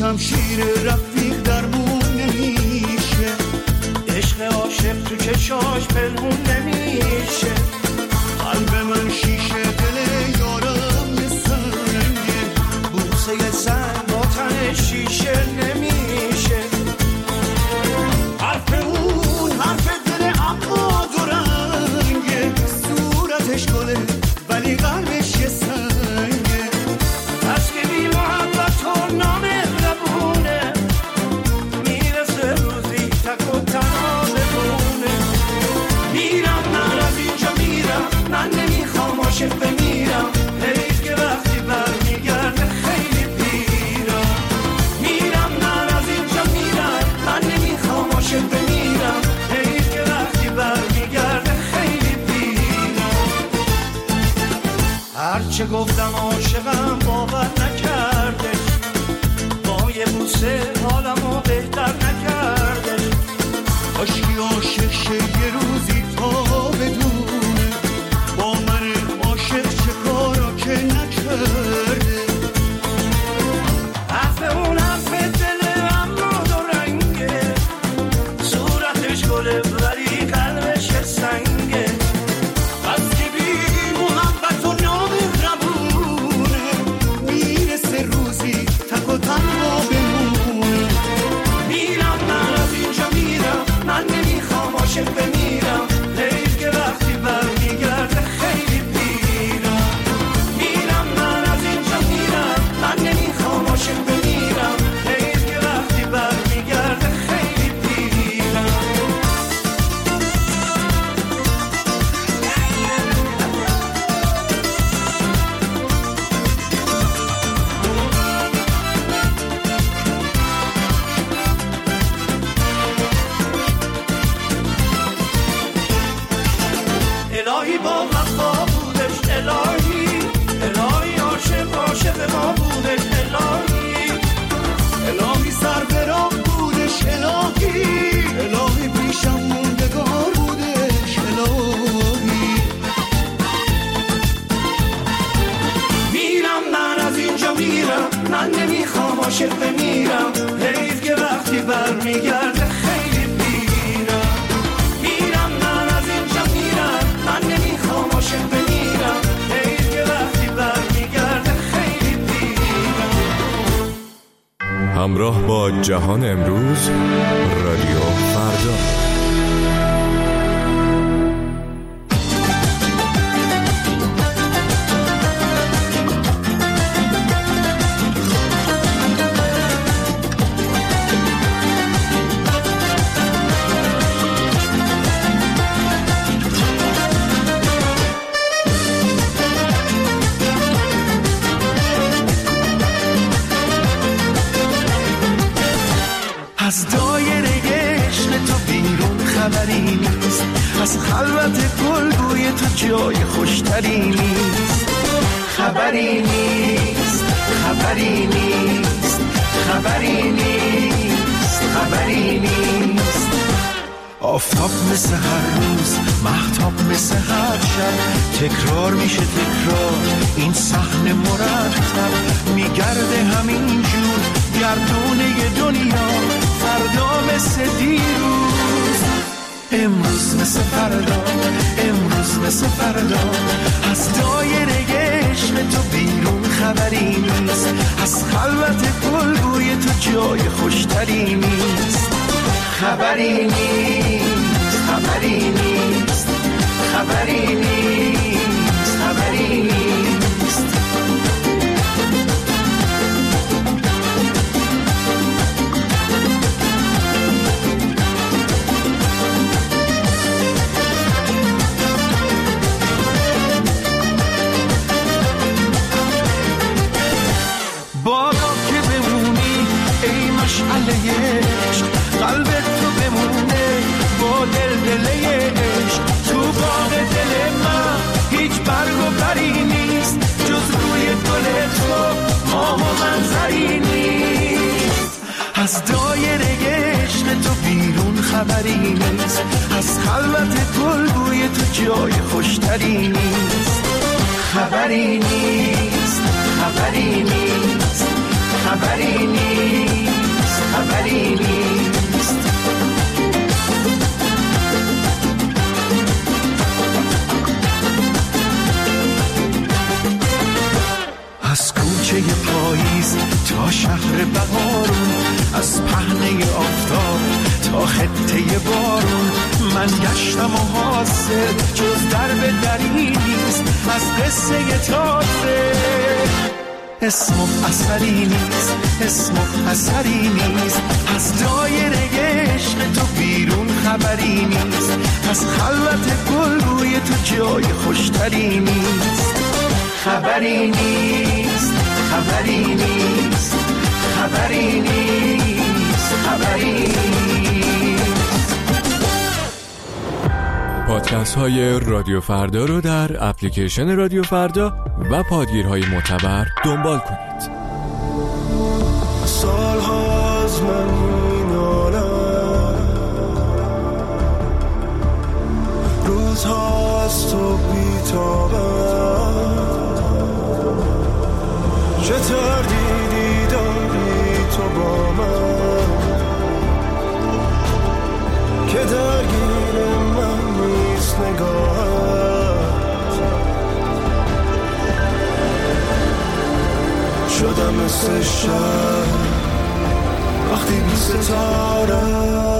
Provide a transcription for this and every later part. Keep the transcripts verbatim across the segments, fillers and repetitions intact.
شمشیر رفیق درمون نمیشه، عشق عاشق تو چشاش پنهون نمیشه. قلب من شیشه، دل یارم یه سنگه، بوسه سنگ با تن شیشه نمیشه. حرف اون حرف دل اما دو رنگه، صورتش گله ولی قلبش یه سنگه. پس که بی محبت و نامهربونه، میرسه روزی تک و تنها بمونه. میرم من از اینجا میرم، من نمیخوام عاشق بمیرم، حیف که وقتی برمیگرده خیلی پیرم. میرم من از اینجا میرم، من نمیخوام عاشق بمیرم، حیف که وقتی برمیگرده خیلی پیرم. هرچه گفتم عاشقم باور نکردش، با یه بوسه حالمو بهتر نکردش. کاشکی عاشق شه یه روزی تا بدونه، با من عاشق چه کارا که نکرده. حرف اون حرف دل اما دو رنگه، صورتش گله ولی قلبش سنگه. بس که بی محبت و نامهربونه، میرسه روزی تک و تنها بمونه. میرم من از اینجا میرم، من نمیخوام عاشق بمیرم، حیف که وقتی برمیگرده خیلی پیرم. میرم من از اینجا میرم، من نمیخوام عاشق بمیرم، حیف که وقتی برمیگرده خیلی پیرم. الهی با وفا بودش، الهی الهی عاشق عاشق ما بودش، الهی الهی سر به راه بودش، الهی الهی پیشم موندگار بودش، الهی. میرم من از اینجا میرم، من نمیخوام عاشق بمیرم، حیف که وقتی برمیگرده خیلی پیرم. میرم من از اینجا میرم، من نمیخوام عاشق بمیرم، حیف که وقتی برمیگرده خیلی پیرم. همراه با جهان امروز، رادیو فردا. از دایره عشق تو بیرون خبری نیست، از خلوت گلگوی تو جای خوشتری نیست. خبری نیست، خبری نیست، خبری نیست، خبری نیست. آفتاب مثل هر روز، مهتاب مثل هر شب، تکرار میشه تکرار این صحنه مرتب. میگرده همینجور گردونه دنیا، فردا مثل دیروز، امروز مثل فردا، امروز مثل فردا. از دایره عشق تو بیرون خبری نیست، از خلوت گلگوی تو جای خوشتری نیست. خبری نیست، خبری نیست، خبری نیست، خبری نیست. بادا که بمونی ای مشعله عشق، قلبت تو بمونه با دل دل عشق. تو باغ دل من هیچ برگ و بری نیست، جز روی گل تو ماه و منظری نیست. از دایره عشق تو بیرون خبری نیست، از خلوت گلگوی تو جای خوشتری نیست. خبری نیست، خبری نیست، خبری نیست، خبری نیست. از کوچه پاییز تا شهر بهارون، از پهنه آفتاب تا خطه بارون، من گشتم و حاصل جز درب دری نیست از قصه تازه. اسم و اثری نیست، اسم و اثری نیست، از دایره عشق تو بیرون خبری نیست، از خلوت گل روی تو جای خوشتری نیست. خبری نیست، خبری نیست، خبری نیست، خبری نیست. پادکست های رادیو فردا رو در اپلیکیشن رادیو فردا و پادگیرهای معتبر دنبال کنید. سال هاست من مینالم، روز هاست تو بیتابم، چه تردیدی داری تو با من که درگیر من نیست نگاهت. شدم مثل شب وقتی بی ستاره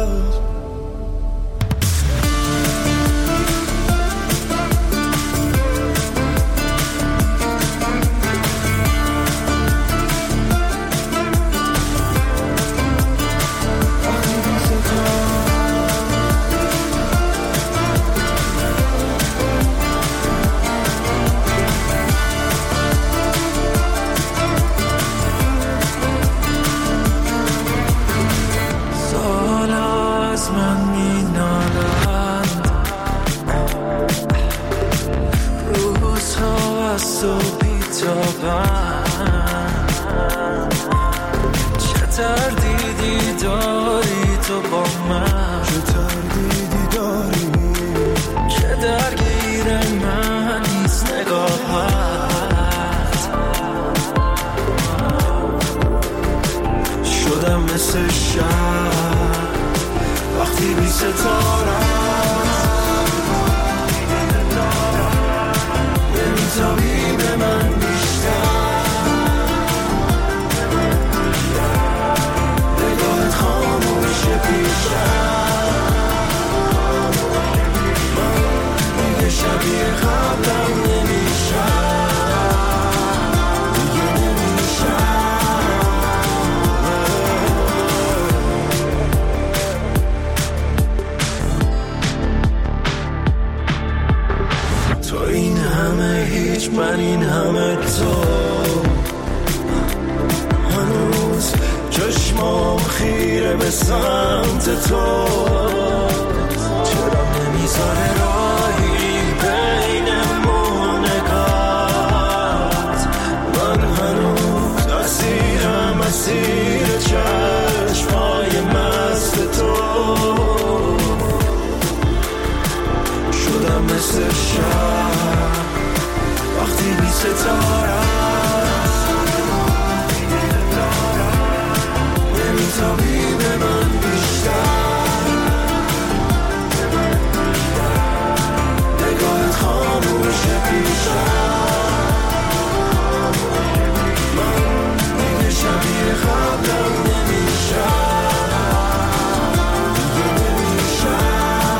من این همه تو هنوز چشمام خیره به سمت تو، چرا نمیذاره راهی بینمون نگات. من هنوز اسیرم اسیر چشمای مست تو، شدم مثل شب وقتی بی ستاره نمیتابی به من بیشتر، نگاهت خاموشه بیشتر. من دیگه شبیه قبلم نمیشم، دیگه نمیشم.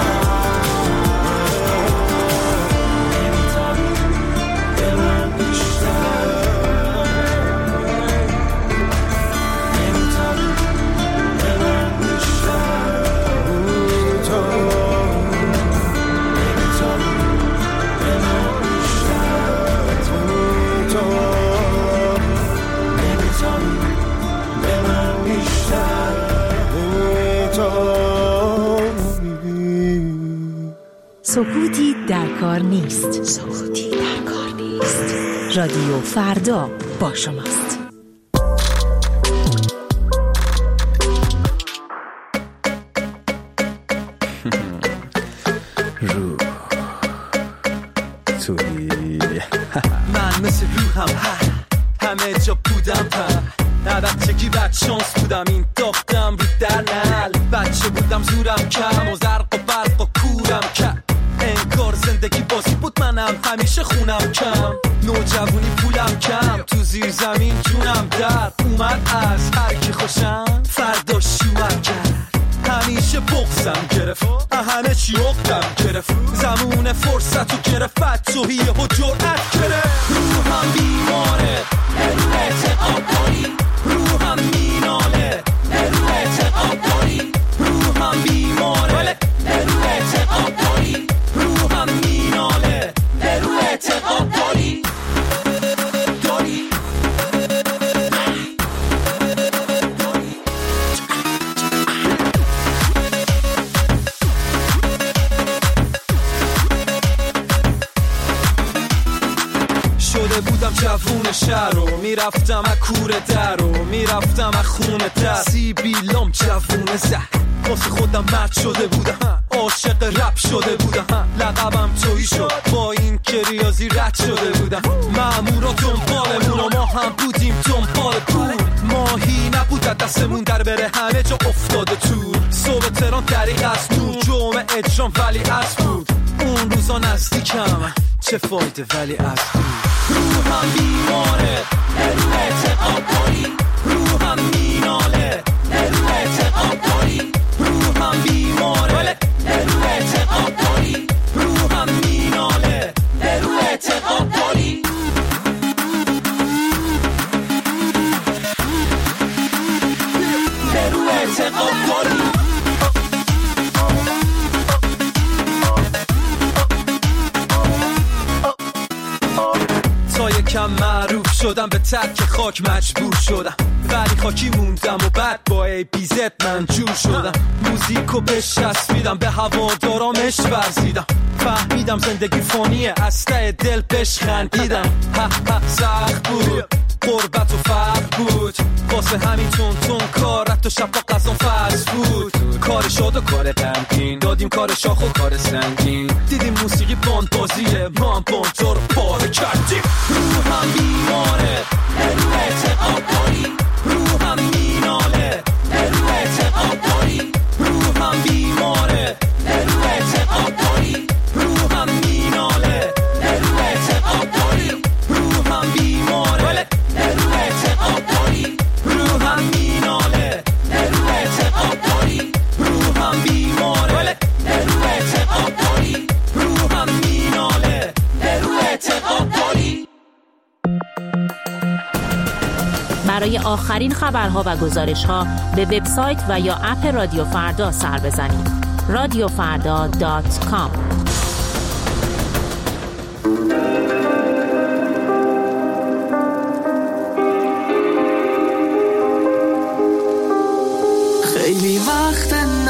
سکوتی در کار نیست. سکوتی در کار نیست. رادیو فردا با شماست. رو توی من مثل روحم همه جا بودم پر نه بچه کی بد شانس بودم این داختم رو در نل بچه بودم زورم کم و زرق و برق و کورم کم انگار زندگی بازی بود منم همیشه خونم کم نوجوانی پولم کم تو زیر زمین جونم در اومد از هر کی خوشم فردا شومم کرد همیشه بغزم گرفت همه چی عقدم گرفت زمون فرصت رو گرفت بدجوهیه و جرأت گرفت روحم بیماره رو اعتقاد داری روحم میناله رو اعتقاد داری روحم بیماره رو اعتقاد داری روحم میناله رو اعتقاد داری داری شده بودم جوون شهر رو میرفتم از کوره در رو میرفتم از خونه در سیبیلام جوون زهر واسه خودم مرد شده بودم عاشق رپ شده بودم لقبم تویی شد با این که ریاضی رد شده بودم مامورا دنبالمون و ما هم بودیم دنبال پول ماهی نبود دستمون در بره همه جا افتاده تو صبح تهران طریق از نور جمعه اجرام ولی از بود اون روزا نزدیکم چه فایده ولی از بود روحم بیماره رو اعتقاد داری روحم میناله رو اعتقاد داری روحم بیماره رو اعتقاد داری روحم میناله رو اعتقاد داری رو اعتقاد داری تا یکم معروف شدم به ترک خاک مجبور شدم ولی خاکی موندم و بعد با ای بی زد من جور شدم موزیکو بچسبیدم به هوادارامش ورزیدم فهمیدم زندگی فانیه از ته دل بهش خندیدم ها ها سخت بود قربت و فرق بود واسه همین تون تون کار رفت و شب با قضا فرض بود کار شاد و کار غمگین دادیم کار شاخ و کار سنگین دیدیم موسیقی باند بازیه ما هم باند رو پاره کردیم روحم بیماره رو اعتقاد داری روحم میناله رو اعتقاد داری روحم بیماره رو اعتقاد داری روحم میناله رو اعتقاد داری روحم بیماره رو اعتقاد داری روحم میناله رو اعتقاد داری روحم بیماره رو اعتقاد داری روحم میناله رو اعتقاد داری. برای آخرین خبرها و گزارش‌ها به وبسایت و یا اپ رادیو فردا سر بزنید. رادیو فردا دات کام. خیلی وقت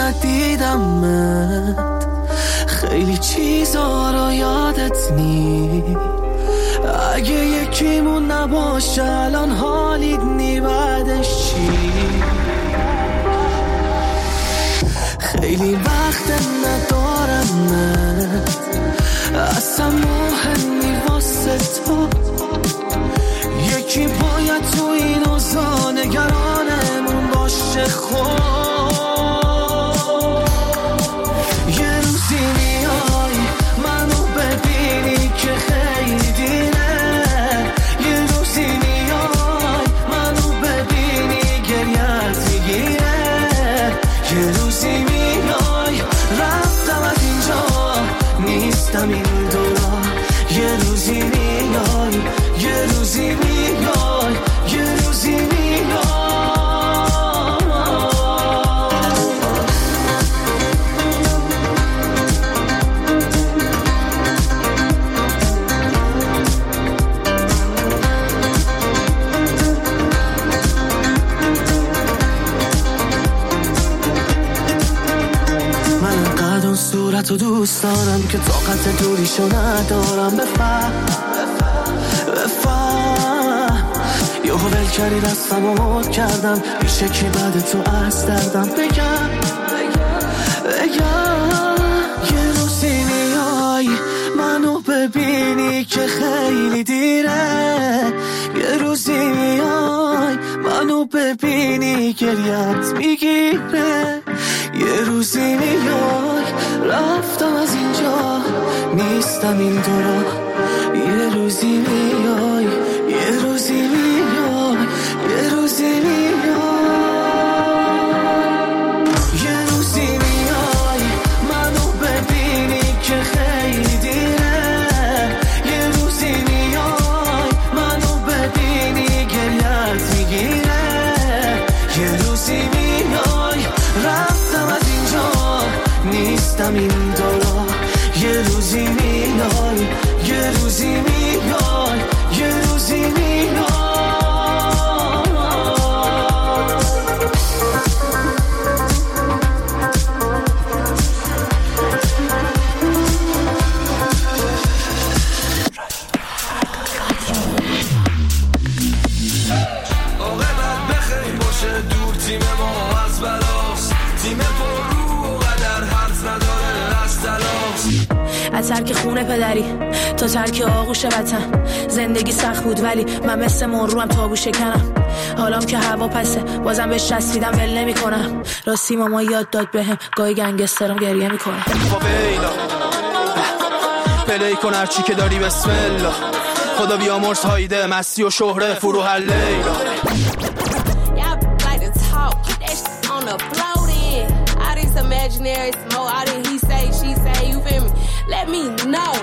ندیدمت خیلی چیزا رو یادت نی اگه یکیمون نباشه الان حالیت نی بعدش چی خیلی وقت ندارمت اصلا مهمی واسه تو یکی باید تو این اوضاع نگرانمون باشه خود یه روزی میای منو ببینی که خیلی دیره یه روزی میای منو ببینی گریت میگیره یه روزی میای رفتم از اینجا نیستم این دورا یه روزی میای یه روزی میای یه روزی میای صورتو دوست دارم که طاقت دوریشو ندارم بفهم بفهم یه ول کردی دستم و مد کردم میشه کی بعد تو از دردم بگم بگم یه روزی میای منو ببینی که خیلی دیره یه روزی میای منو منو ببینی گریت میگیره. یه روزی میای رفتم از اینجا نیستم این دورا. یه روزی میای یه روزی میای یه روزی میای یه روزی میای منو ببینی که خیلی دیره. یه روزی میای منو ببینی گریت میگیره. یه روزی میای رفتم از اینجا نیستم این دورا. یه روزی میای یه روزی میای یه روزی میای. عاقبت بخیر باشه دور تیم ما از بلاست. تیم پر رو قدر حرف نداره از تلاست. از ترک خونه پدری تا ترک آغوش وطن زندگی سخت بود ولی من مثل مرو هم تابو شکنم. حالام که هوا پسه بازم بهش چسبیدم ول نمی کنم. راستی ماما یاد داد بهم گاهی گنگسترم گریه میکنه. فاویلا پلی کن هرچی که داری بسم الله. خدا بیامرز هایده مستی و شهره فروح لیلا. Imaginary smoke, I didn't he say, she say, you feel me? Let me know.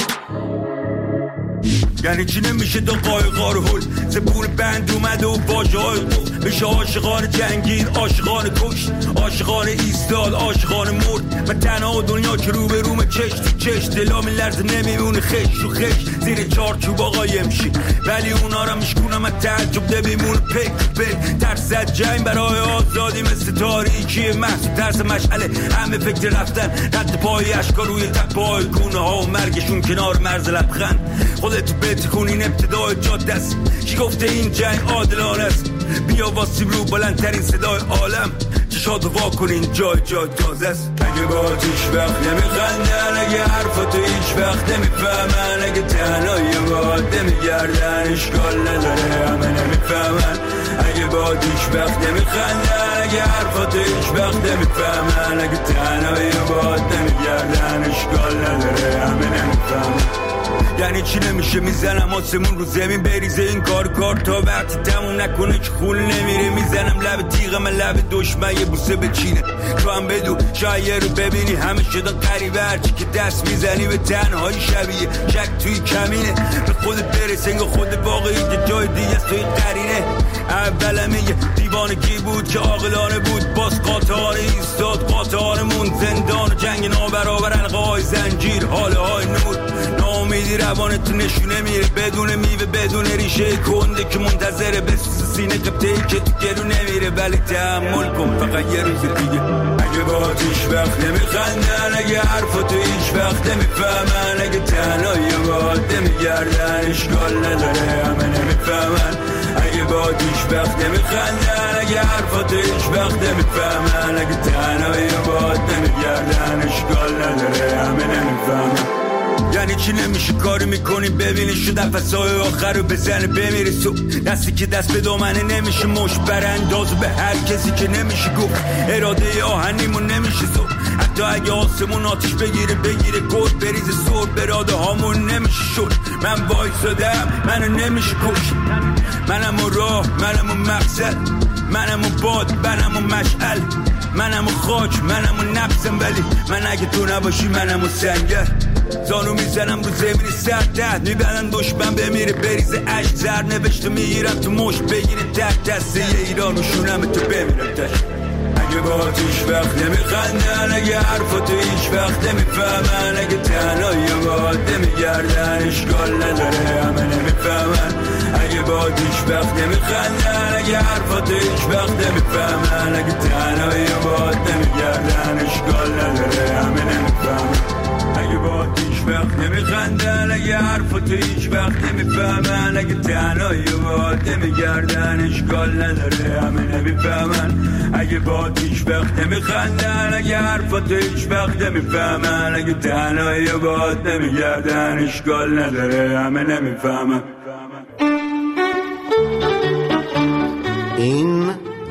یعنی چی نمیشه دو قایقار هل زبور بند اومده و باجه های قفل بشه عاشقان جنگیر عاشقان کش عاشقان ایستاد عاشقان مرد. من تنها دنیا که رو به روم چش تو چش دلام لرزه نمیمونه خش و خش زیر چارچوب قایم شی ولی اونا را میشکونم از تعجب ده بیمونه پک پک ترس از جنگ برای آزادی مثل تاریکی محصول ترس مشعله همه فکر رفتن رد پای اشکا روی تپای گونه ها و مرگشون کنار مرز لبخند. خودتو بهت کنین ابتدای جاده است. کی گفته این جنگ عادلانه است؟ بیا واسیم رو بلندترین صدای عالم چشاتو وا کنین جای جای تازه است. اگه با هیچ وقت نمیخندن اگه حرفاتو هیچ وقت نمیفهمن اگه تنهایی باید نمیگردن اشکال نداره همه نمیفهمن. اگه با هیچ وقت نمیخندن اگه حرفاتو هیچ وقت نمیفهمن اگه تنهایی باید نمیگردن اشکال نداره همه نمیفهمن. یعنی چی نمیشه میزنم آسمون رو زمین بریزه این کار کار تا وقتی تموم نکنه که خون نمیره. میزنم لب تیغ من لب دشمن یه بوسه بچینه تو هم بدو شاید رو ببینی همه شدن قریبه هرچی که دست میزنی به تنهایی شبیه شک توی کمینه به خودت برسه انگاه خود واقعی که جای دیگه است توی قرینه. اولم یه دیوانگی بود که عاقلانه بود باز قاطعانه ایستاد قاطعانمون زندان و جنگ نابرابر حلقه های زنجیر حاله های نور ناامیدی روانت تو نشونه میره بدون میوه بدون ریشه کنده که منتظره بسوز سینه قبطه‌ای که تو گلو نمیره ولی تحمل کن فقط یه روز دیگه. اگه با هیچ وقت نمیخندن اگه حرفاتو هیچ وقت نمیفهمن اگه تنهایی باید نمیگردن اشکال نداره همه نمیفهمن. اگه با هیچ وقت نمیخندن اگه حرفاتو هیچ وقت نمیفهمن اگه تنهایی باید نمیگردن اشکال نداره همه نمیفهمن. یعنی چی نمیشه کاری میکنی ببینی شو نفسای آخر رو بزنه بمیره سو دستی که دست به دامنه نمیشه مش برانداز به هر کسی که نمیشه گفت اراده آهنیمون نمیشه زو حتی اگه آسمون آتیش بگیره بگیره گرد بریزه سور براده هامون نمیشه شد. من وایسادم منو نمیشه کش منم و راه منم و مقصد منم و باد منم و مشعل منم و خاک منم و نفسم ولی من اگه تو نباشی منم و سنگر. زانو میزنم رو زمین سردت میبندن دشمن بمیره بریزه عشق زر نوشته میگیرم تو مش بگیره تک دسته یه ایران و شونم تو بمیرم تش. اگه با هیچ وقت نمیخندن اگه حرفاتو هیچ وقت نمیفهمن اگه تنهایی باید نمیگردن اشکال نداره همه نمیفهمن. اگه با هیچ وقت نمیخندن اگه حرفاتو هیچ وقت نمیفهمن اگه تنهایی باید نمیگردن اشکال نداره همه نمیفهمن. اگه با هیچ وقت نمیخندن اگه حرفاتو هیچ وقت نمیفهمن اگه تنهایی باید نمیگردن اشکال نداره همه نمیفهمن. اگه با هیچ وقت نمیخندن اگه حرفاتو هیچ وقت نمیفهمن اگه تنهایی باید نمیگردن اشکال نداره همه نمیفهمن. این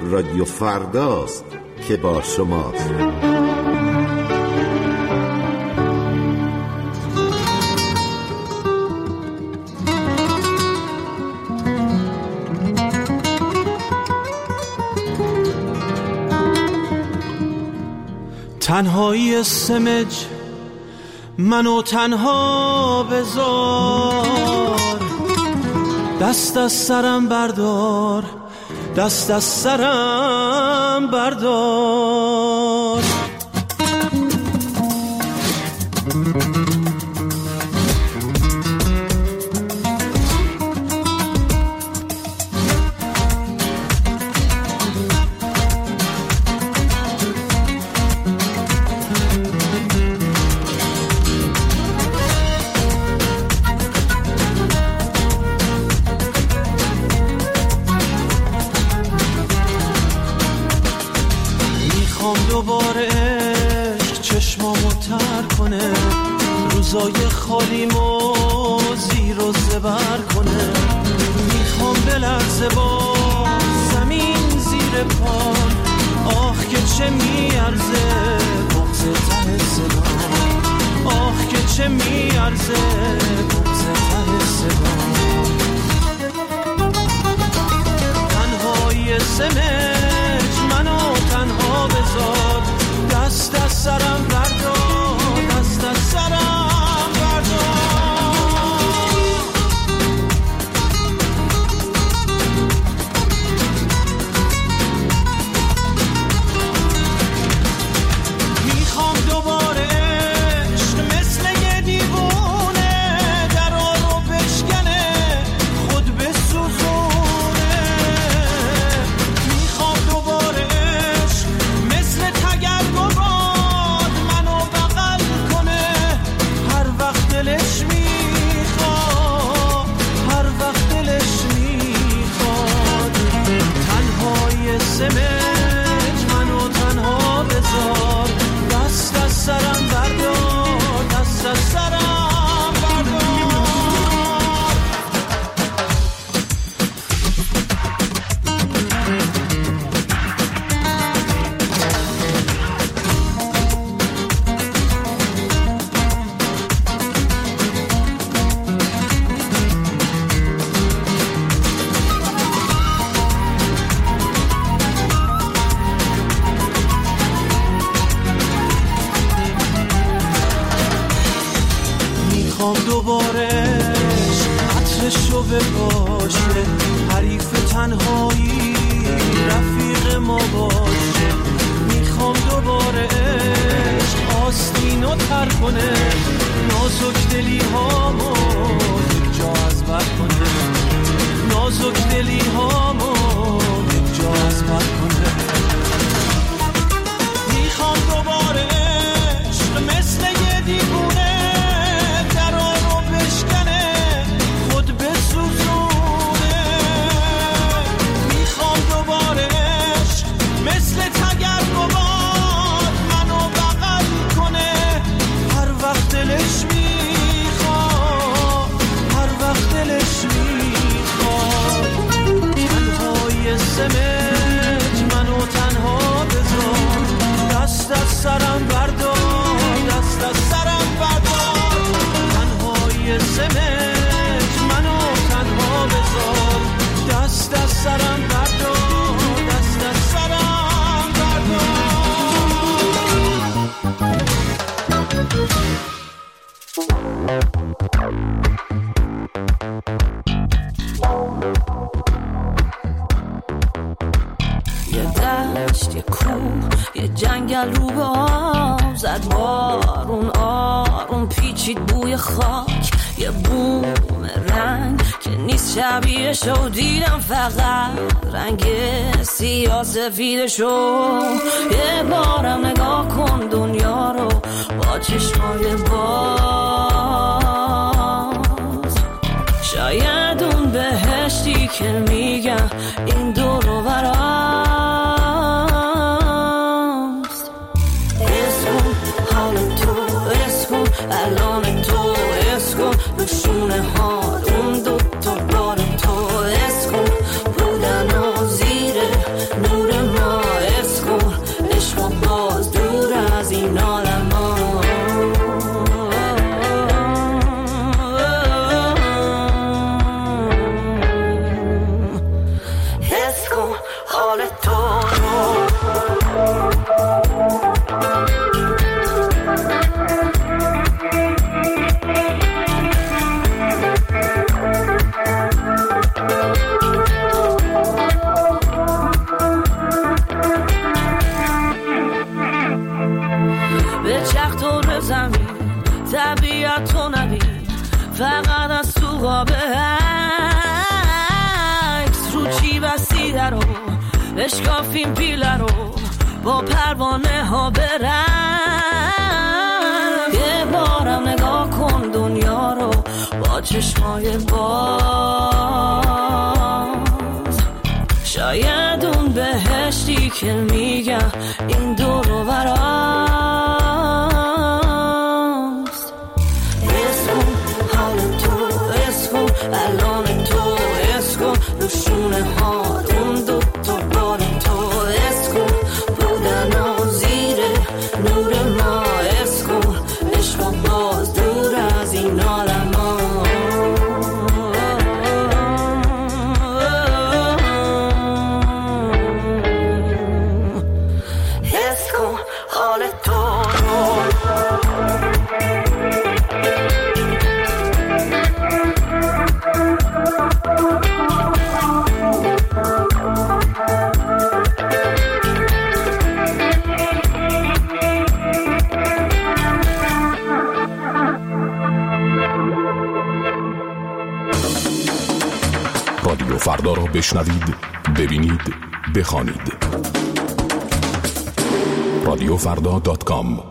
رادیو فرداست که با شماست. تنهایی سمج منو تنها بذار، دست از سرم بردار، دست از سرم بردار. دوباره عشق چشمامو تر کنه، روزای خالیمو زیر و زبر کنه. میخوام بلرزه با زمین زیر پام، آخ که چه میارزه بغض ته صدام، آخ که چه میارزه بغض ته صدام. تنهایی سمج منو تنها بذار، دست از سرم بردار، دست از سرم بردار. میخوام دوباره عشق مثل یه دیوونه درا رو بشکنه، خود بسوزونه. میخوام دوباره عشق مثل تگرگ و باد منو بغل کنه، هر وقت دلش میخواد، هر وقت دلش میخواد. تنهای سمج منو تنها بذار، دست از سرم بردار، دست از سرم بردار. میخوام دوباره عطرشو بپاشه، حریف تنهایی رفیق ما باشه. میخوام دوباره عشق آستینو تر کنه، نازک دلی هامو یک جا از بر کنه، نازک دلی هامو یک جا از بر کنه. میخوام دوباره عشق مثل یه دیوونه درا رو بشکنه، خود بسوزونه. میخوام دوباره عشق مثل تگرگ و باد منو بغل کنه، هر وقت دلش میخواد، هر وقت دلش میخواد. تنهای سمج منو تنها بذار، دست از سرم بردار، دست از سرم بردار. تنهای سمج منو تنها بذار، دست از سرم بردار، دست از سرم بردار. یه دشت، یه کوه، یه جنگل رو به آب زد بارون، آروم پیچید بوی خاک، یه بوم رنگ که نیست شبیهشو دیدم، فقط رنگ سیاه سفیدشو. یه بارم نگاه کن دنیا رو با چشمای باز، شاید اون بهشتی که میگم این دور و براست. اسکن حال تو، اسکن الان تو، اسکن نشونه حال اون دو تا بار تو، اسکن بودن و زیر نور طبیعت تو نبین، فقط از تو قاب عکس رو چی بسیده رو اشکافیم پیله رو با پروانه ها برم. یه بارم نگاه کن دنیا رو با چشمای باز، شاید اون بهشتی که میگم این دور رو براست. اسکن حال تو، اسکن الان تو، اسکن روشونه ها اون دو تا بار تو، اسکن بودن و زیر نور ما، اسکن عشق باز دور از این عالم ها. اسکن حال تو رادیو فردا را بشنوید، ببینید، بخوانید. رادیو فردا دات کام.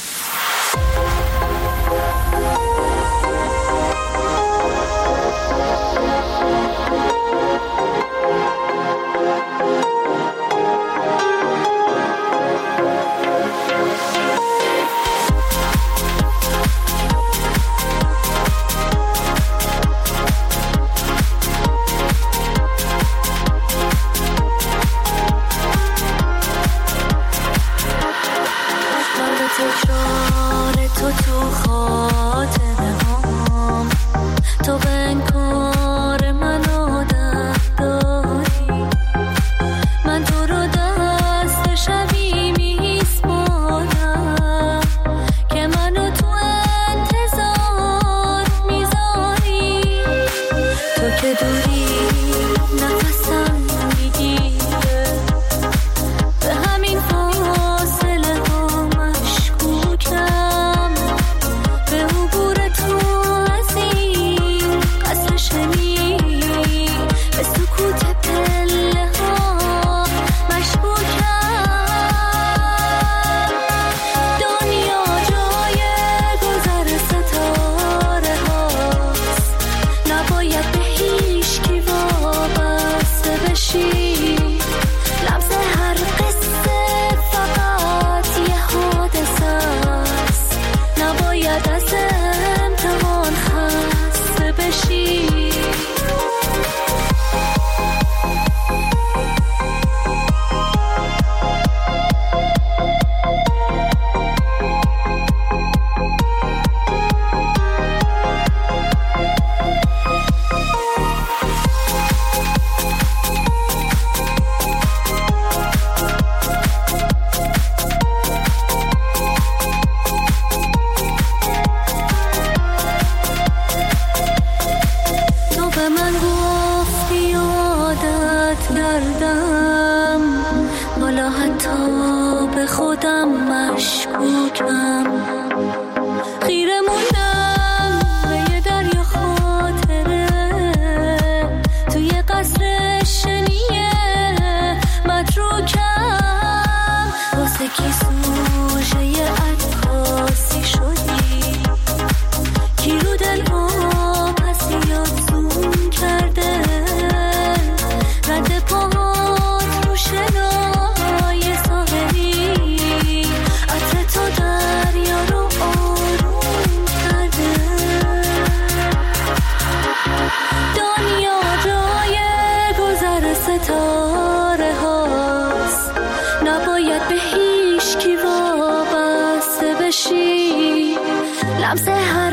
لمس هر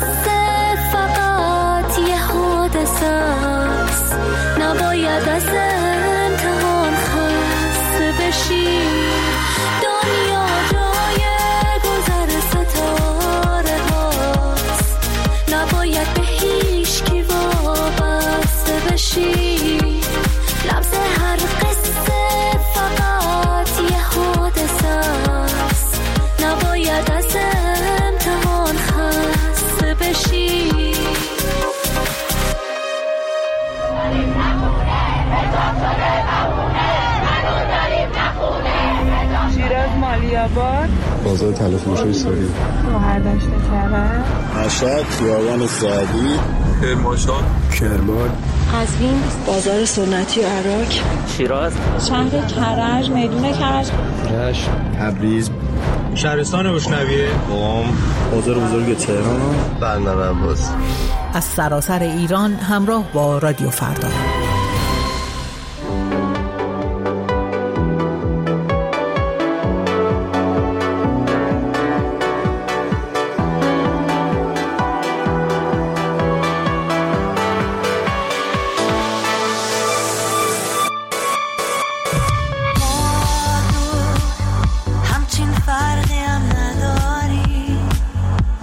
قصه فقط یه حادثه است، نباید از امتحان خسته بشی. دنیا جای گذر ستاره هاست، نباید به هیچ کی وابسته بشی. لمس هر قصه فقط یه حادثه است، نباید از امتحان خسته بازار تلفروشی سوری، بهرداشت کرد، مشهد، خیابان سعدی، کرمانشاه، کرمان، قزوین، بازار سنتی عراق، شیراز، شهر کرج، میدون کرج، رشت، تبریز، شهرستان روشنویه، قم، بازار بزرگ تهران، بندر عباس. از سراسر ایران همراه با رادیو فردا.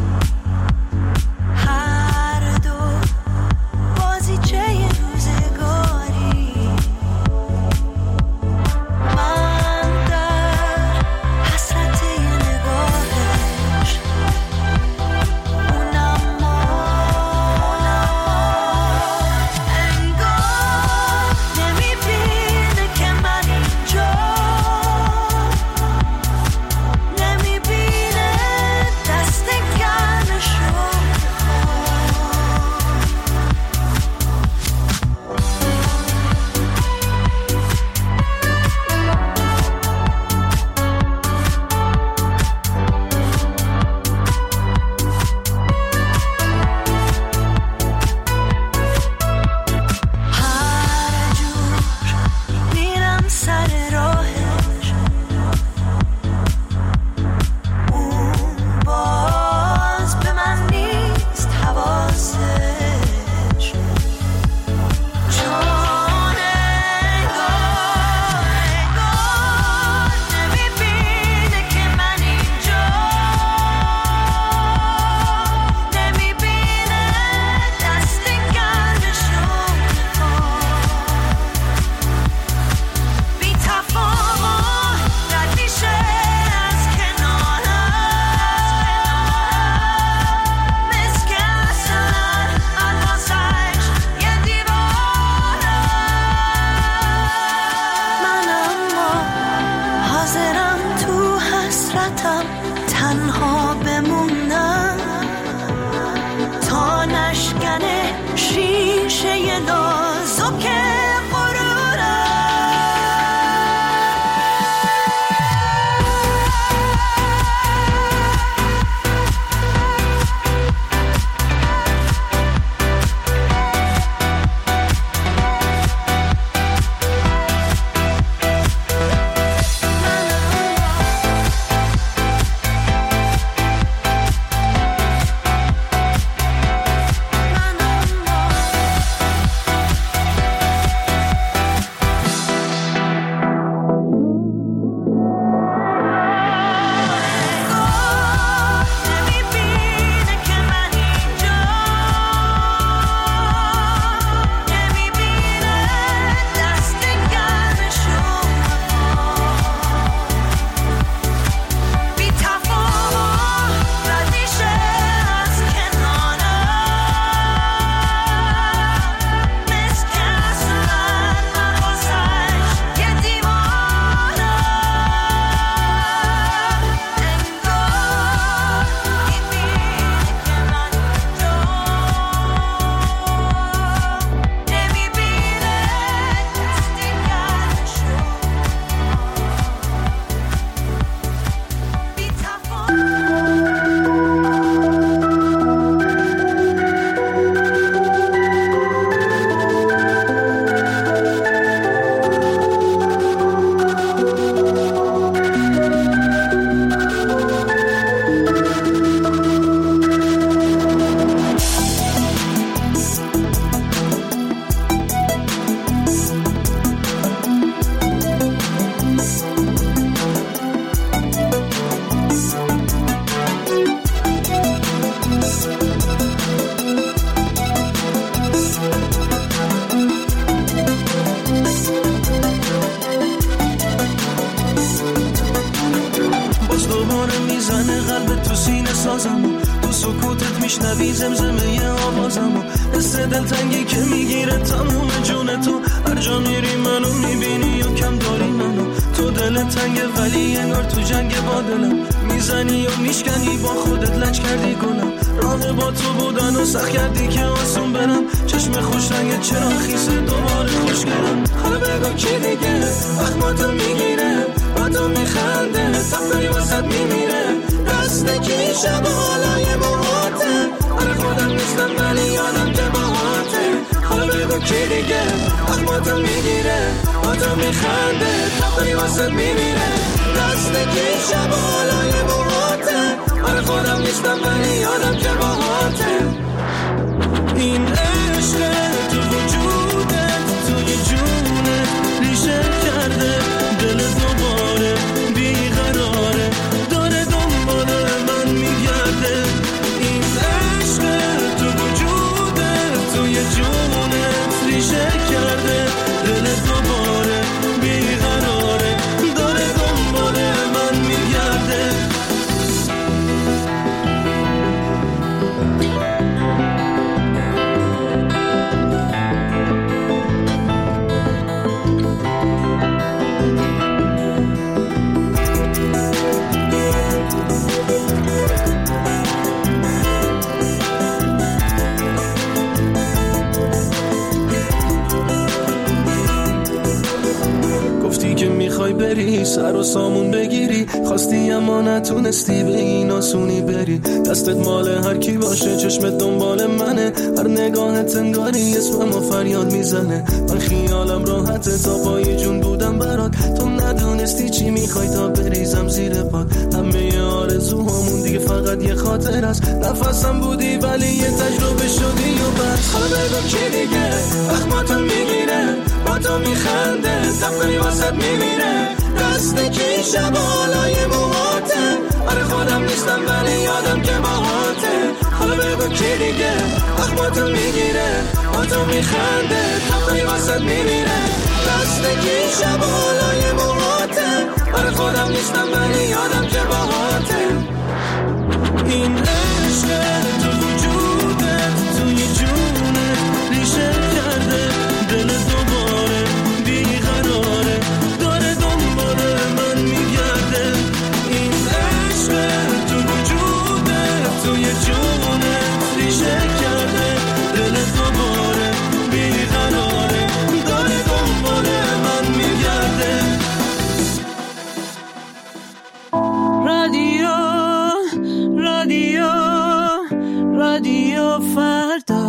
هر دو بازی چه روزگار سکوتت میشنوی زمزمه آوازمو، حس دلتنگی که میگیره تموم جون تو. هر جا میری منو میبینی و کم داری منو. تو دل تنگه ولی انگار تو جنگ با دلم، میزنی و میشکنی با خودت لج کردی گلم. راه با تو بودن و سخت کردی که آسون برم، چشم خوش رنگ چرا خیسه دوباره خوشگرم. حالا بگو کی دیگه اخماتو میگیره، با تو میخنده تفکری واسد میمیره. دست کی شب حالای موهاته، آره خودم نیستم ولی یادم که باهاته. حالا بگو کی دیگه اخماتو میگیره، با تو میخنده تفکری واسد میمیره. دست کی شب حالای موهاته، آره خودم نیستم ولی یادم که باهاته. این عشق تو وجودت توی جونت ریشه کرده، دل دوباره بیقراره داره دنبال من میگرده. این عشق تو وجودت توی جونت ریشه کرده، دل دوباره بیقراره داره دنبال من میگرده. میخوای بری سر و سامون بگیری، خواستی اما نتونستی به این آسونی بری. دستت مال هر کی باشه، چشمت دنبال منه، هر نگاهت انگاری اسممو فریاد میزنه. من خیالم راحته تا پای جون بودم برات، تو ندونستی چی میخوای تا بریزم زیر پات. همه آرزوهامون دیگه فقط یه خاطر است، نفسم بودی ولی یه تجربه شدی و بس. حالا بگو کی دیگه اخماتو میگیره، با تو میخنده تفکری واسد میمیره. دست کی شب حالای موهاته، آره خودم نیستم ولی یادم که باهاته. حالا بگو کی دیگه اخماتو میگیره، با تو میخنده تفکری واسد میمیره. دست کی شب حالای موهاته، آره خودم نیستم ولی یادم که باهاته. این عشق تو وجودت توی جونت ریشه کرده، دل دوباره بیقراره داره دنبال من میگرده. این عشق تو وجودت توی جونت ریشه کرده، دل دوباره بیقراره داره دنبال من میگرده. رادیو رادیو رادیو فردا.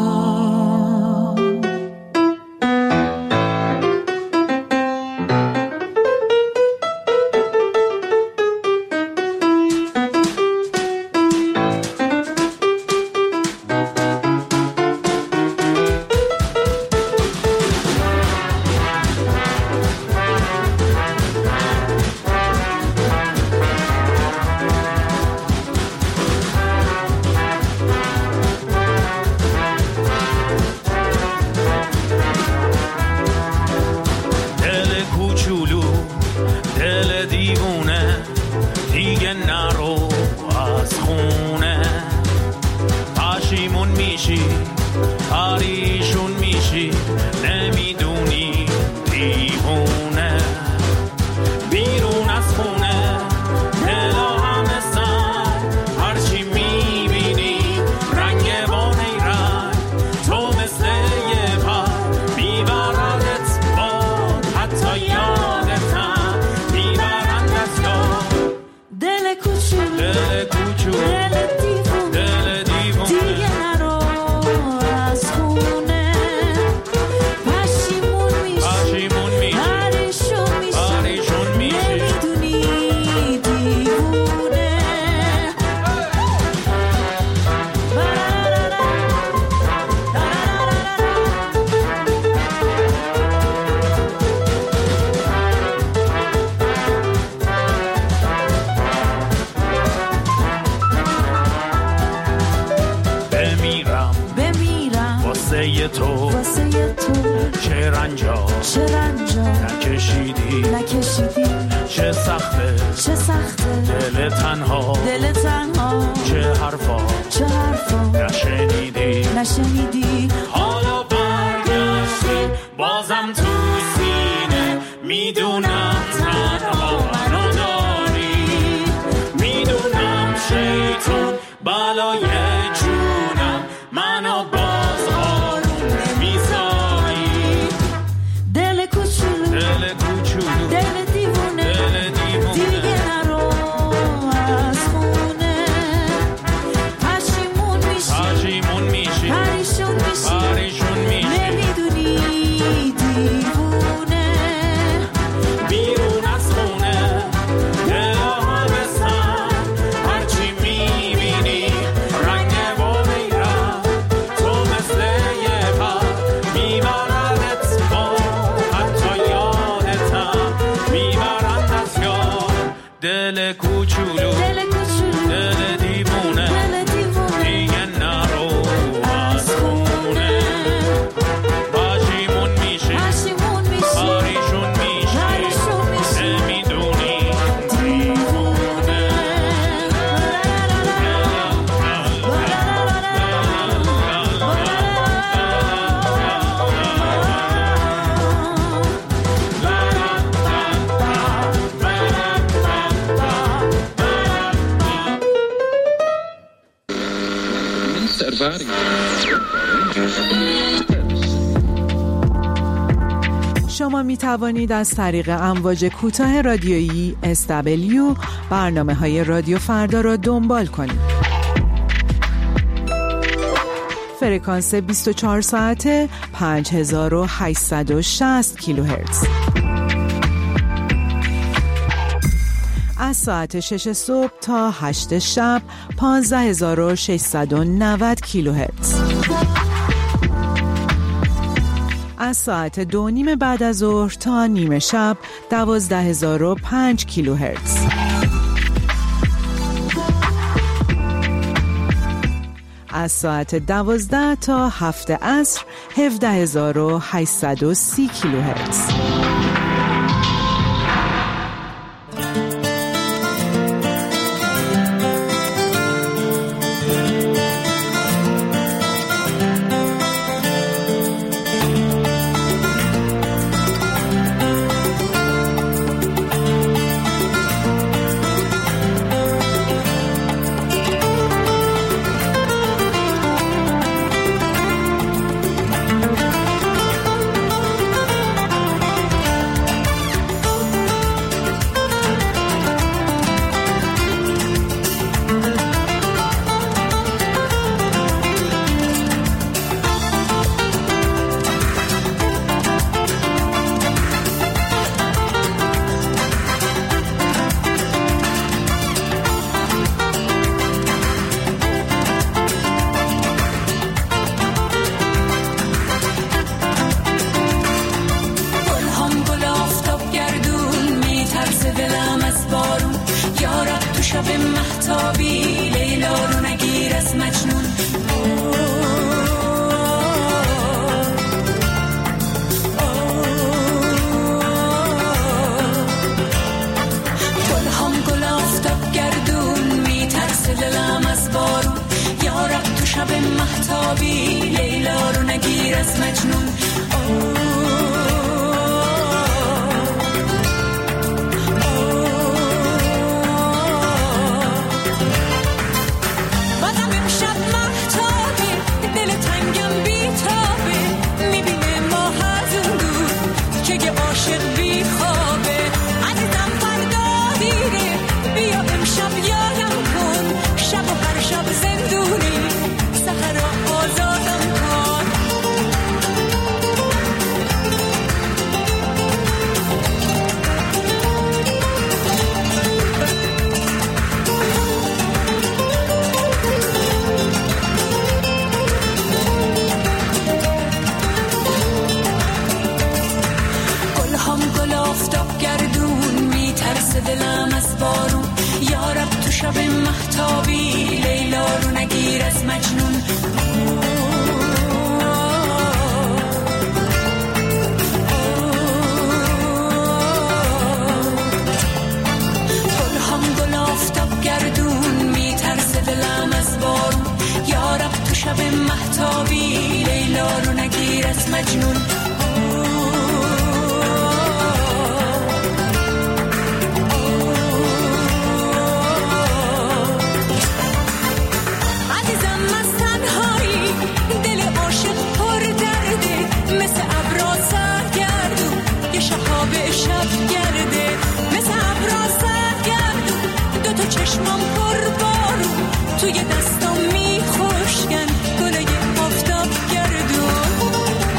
تو چه رنجا چه رنجا نکشیدی نکشیدی چه سخته چه سخته دل تنها دل تنها چه حرفا چه حرفا نشنیدی، حالا برگشتی بازم تو سینه، میدونم تنها منو داری، میدونم شیطون بلای جونم منو باز آروم نمیذاری. دل کوچولو دل کوچولو دل دیوونه دل دیوونه دیگه نرو از خونه، پشیمون میشی پشیمون میشی پریشون میشی پریشون میشی، نمیدونی دیوونه بیرون از خونه دل آبستن، هرچی میبینی رنگ و میرم، تو مثل یه پر میبردت با، حتی یادتم میبرند از یاد. دل کوچولو دل کوچولو دل دیوونه دل دیوونه دیگه نرو از خونه، پشیمون میشی پشیمون میشی پریشون میشی پریشون میشی نمیدونی دیوونه. شما می توانید از طریق امواج کوتاه رادیویی اس دبلیو برنامه های رادیو فردا را دنبال کنید. فرکانس بیست و چهار ساعته پنج هزار و هشتصد و شصت کیلوهرتز. از ساعت شش صبح تا هشت شب پانزده هزار و ششصد و نود کیلوهرتز. از ساعت دو نیم بعد از ظهر تا نیمه شب دوازده هزار و پنج کیلوهرتز. از ساعت دوازده تا هفت عصر هفده هزار و هشتصد و سی کیلوهرتز. شب مهتابی لیلا رو نگیر از مجنون. چشمم پر بارو توی دستم میخوشگن گلای آفتاب گردون.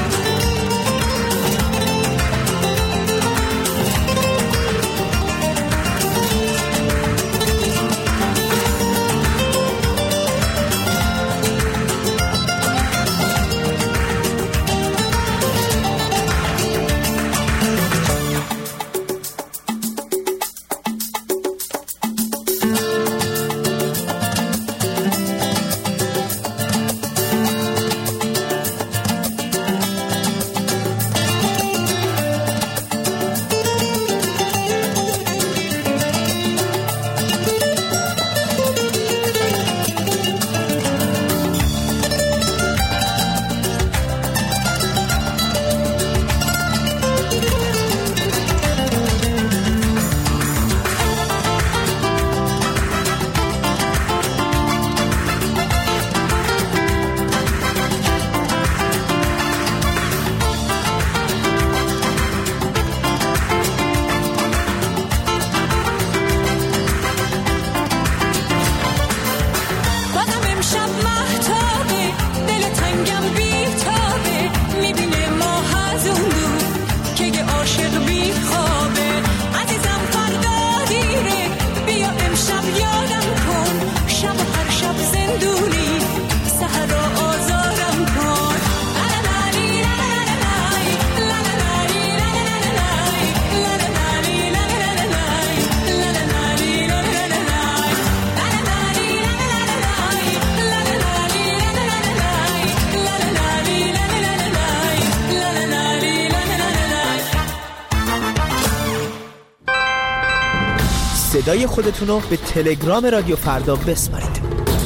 صدای خودتون رو به تلگرام رادیو فردا بسپارید.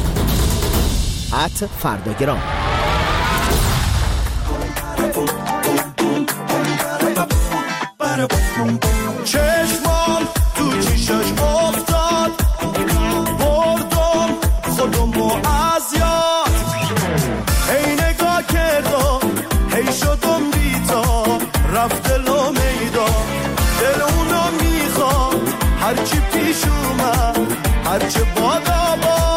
ات فرداگرام. چشمام تو چشش افتاد بردم خودمو از یاد. هی نگاه کردم هی شدم بیتا رفت دلو میدان. دل اونو میخوام هرچی پیش اومد هرچه بادا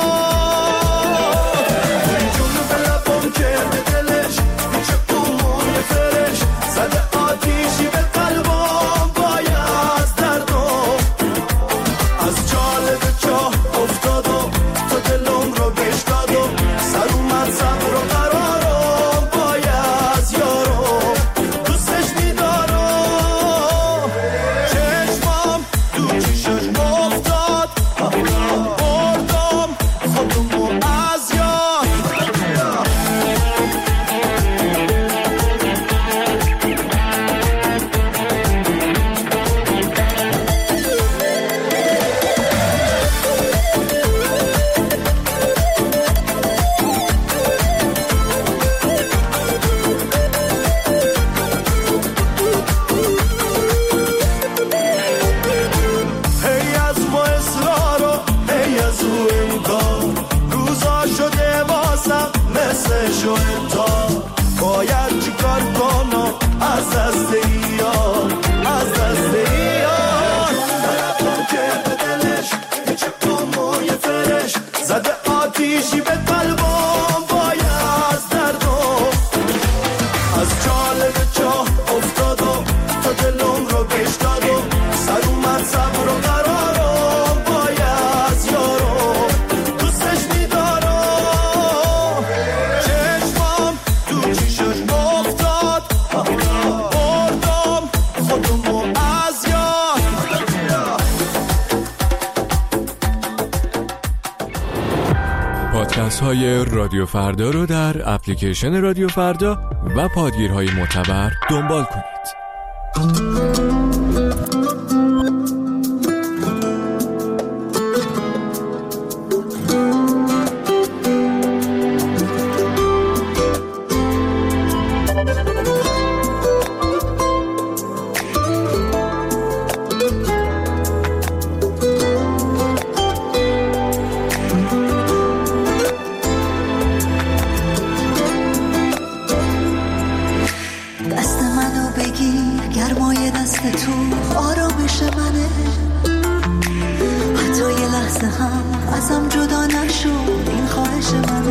باد. جون به لبم کرده دلش پیچه موی فرش زده آتیشی به قلبم باید از دردم. از جاله به چاه افتادم تو دلم رو بش دادم. سر اومد صبر و قرارم باید از یارم دوستش میدارم. چشمام تو چشش افتاد بردم خودمو از یاد. هی از ما اصرارو هی از او امکان روزا شده واسم مثل شوهتا. باید چیکار کنم از دست ایان از دست ایان. طرفم کرده دلش پیچه موی فرش زده آتیشی به قلبم باید از دردم. از جالب چاه افتادم تا دلم رو بش دادم. سر اومد صبر و قرارم باید از یارم دوستش میدارم. چشمام تو چشش افتاد بردم خودمو از یاد. پادکست های رادیو فردا رو در اپلیکیشن رادیو فردا و پادگیرهای معتبر دنبال کنید.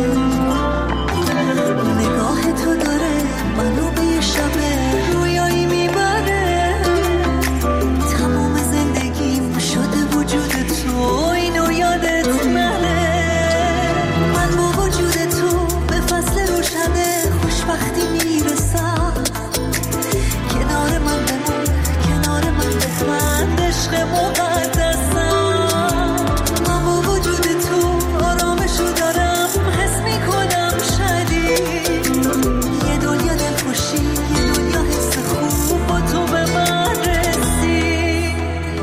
نگاه تو داره منو به یه شب رویایی میبره، تمام زندگیم شده وجود تو، اینو یادت نره. من با وجود تو به فصل روشنه خوشبختی میرسم، کنار من بمون، کنار من بخند، عشق مقدسم. من با وجود تو آرامشو دارم، حس میکنم شدید یه دنیا دلخوشی، یه دنیا حس خوب با تو به من رسید.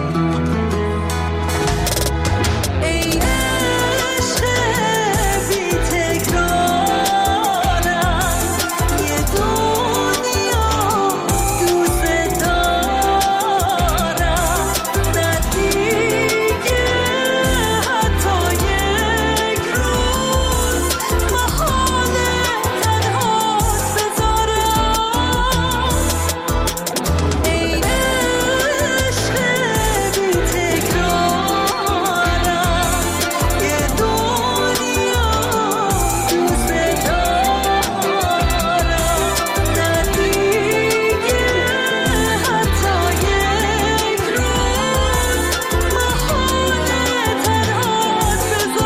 ای عشق بی تکرارم، یه دنیا دوست دارم، نه دیگه حتی یک روز محاله تنهات بذارم. ای عشق بی تکرارم، یه دنیا دوست دارم، نه دیگه حتی یک روز محاله تنهات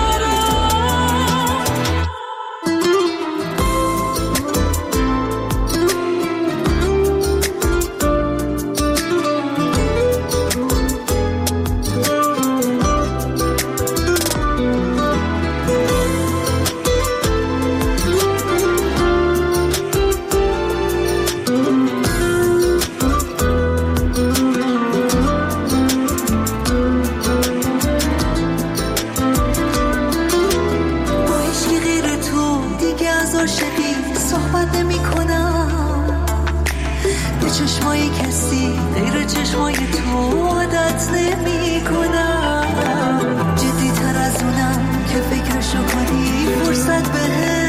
با عشقی غیر تو دیگه از عاشقی صحبت نمی کنم، به چشمای کسی غیر چشمای تو عادت نمی کنم. جدی تر از اونم که فکرشو کنی فرصت بهت